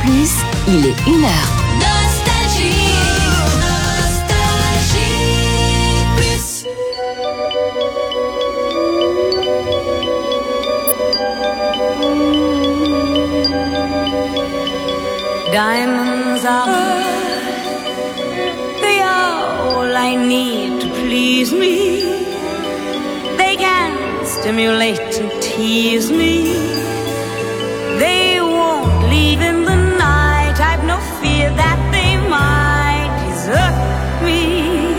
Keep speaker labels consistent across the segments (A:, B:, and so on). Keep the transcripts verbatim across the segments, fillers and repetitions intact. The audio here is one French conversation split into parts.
A: Plus, il est une heure.
B: Nostalgie, Nostalgie Plus.
C: Diamonds are, they are all I need to please me. They can stimulate and tease me. They won't leave in the night. I've no fear that they might desert me.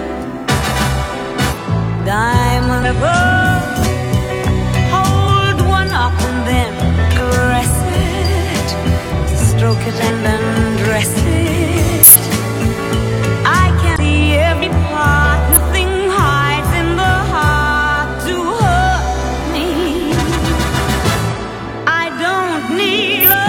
C: Diamond above, hold one up and then caress it, stroke it and undress it. I can see every part, nothing hides in the heart to hurt me. I don't need love.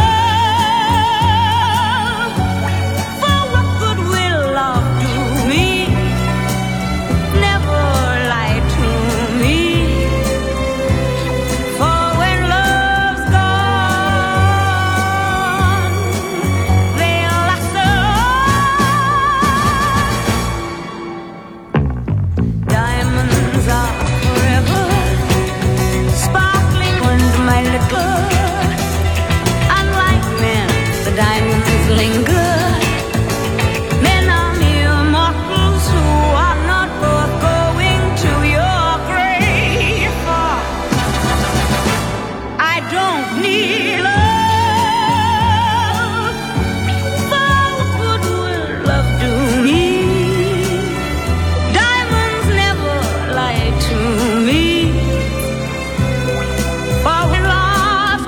C: For what good will love do me? Never lie to me. For when love's gone, they'll last on. Diamonds are forever, sparkling under my liquor. Unlike men, the diamonds linger. Men are mere mortals who are not both going to your grave. I don't need love. For what good will love do me? Diamonds never lie to me. For when love's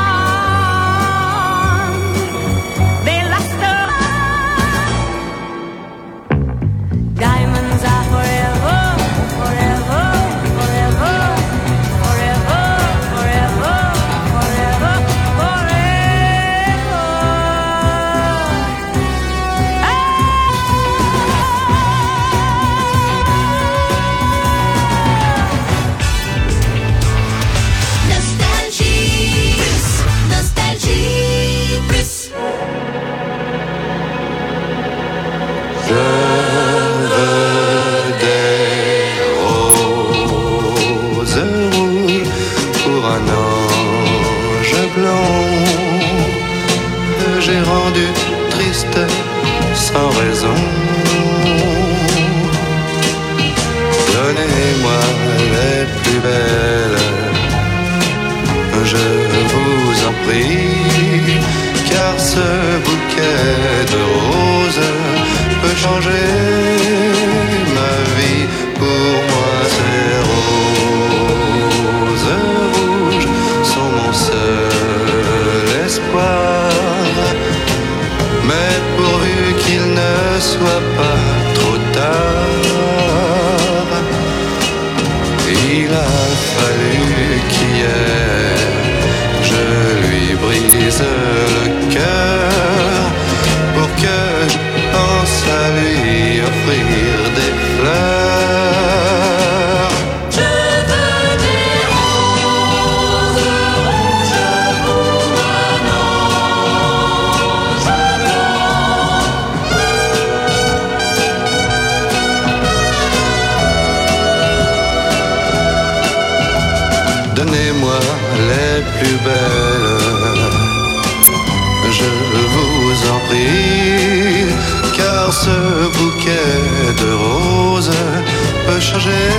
C: gone, they last on. Diamonds are forever, forever, forever, forever, forever, forever, forever.
B: Nostalgie Plus, Nostalgie Plus.
D: Je veux des roses rouges pour un ange blanc que j'ai rendu triste sans raison. Donnez-moi les plus belles, je vous en prie, car ce bouquet de roses peut changer ma vie. Pour moi, ces roses rouges sont mon seul espoir. Mais pourvu qu'il ne soit pas trop tard, il a fallu qu'hier je lui brise le cœur pour que je pense à lui offrir des fleurs.
B: Je veux des roses rouges pour un ange blanc.
D: Donnez-moi les plus belles, je vous en prie, car ce bouquet de roses peut changer